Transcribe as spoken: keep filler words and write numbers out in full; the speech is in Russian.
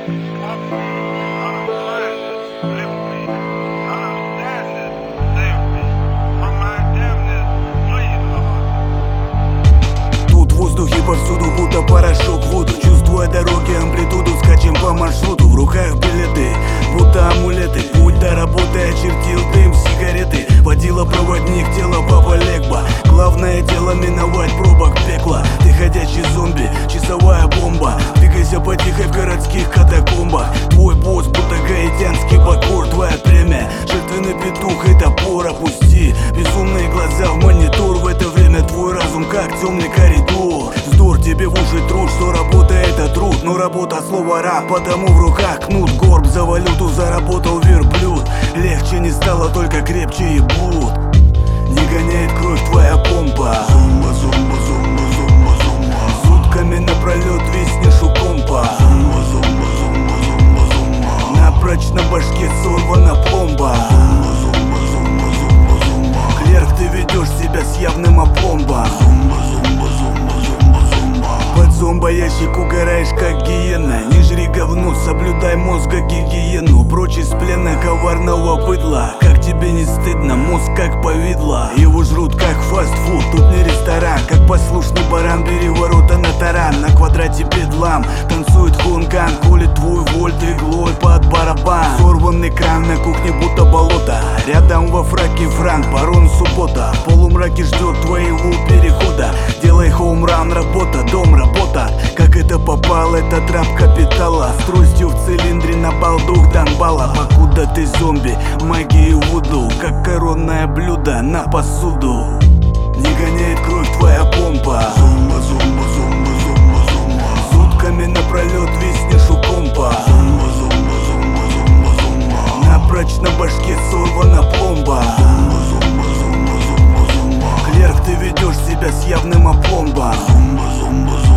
Тут в воздухе повсюду, будто порошок в воду. Чувствуя дороги, амплитуду, скачем по маршруту. В руках билеты, будто амулеты. Путь до работы очертил дым сигареты. Водила проводник, тело Папа Легба. Главное дело миновать пробок пекла. Ты ходячий зомби, часовая бомба. Двигайся потихо в городских катакомбах. Твой босс будто гаитянский бакур. Твоя премия, жертвенный петух и топор опусти. Безумные глаза в монитор. В это время твой разум как темный коридор. Вздор тебе в уши труд, что работа это труд. Но работа слово раб, потому в руках кнут. Горб за валюту заработал верблюд. Легче не стало, только крепче ебут. Не гоняет кровь твоя помпа. Зумба, зумба, зумба, зумба, зумба. Сутками напролет виснешь у компа. Зумба, зумба, зумба, зумба, зумба. Напрочь на башке сорвана пломба. Зумба, зумба, зумба, зумба, зумба. Клерк, ты ведешь себя с явным опломбом. Зумба, зумба, зумба, зумба, зумба. Под зомбоящик угораешь как гиена. Не жри говно, соблюдай мозга гигиену. Прочь из плена коварного быдла. Как тебе не стыдно, мозг как повидло. Его жрут как фастфуд, тут не ресторан. Как послушный баран, бери ворота на таран. На квадрате бедлам, танцует хунган. Колет твой вольт иглой под барабан. Сорванный кран на кухне будто болото. Рядом во фраке франк, барон суббота. В полумраке ждет твоего перехода. Делай хоумран, работа, дом, работа. Как это попало, это трап капитала. С тростью в цилиндре на балдух дамбала. Покуда ты зомби, магии вуду. Как коронное блюдо на посуду. Не гоняет кровь твоя помпа. Зумба, зумба, зумба, зумба, зумба. Сутками напролет виснешь у компа. Зумба, зумба, зумба, зумба, зумба. Напрочь на башке сорвана пломба. Зумба, зумба, зумба, зумба, зумба. Клерк, ты ведешь себя с явным опломбом. Зумба, зумба,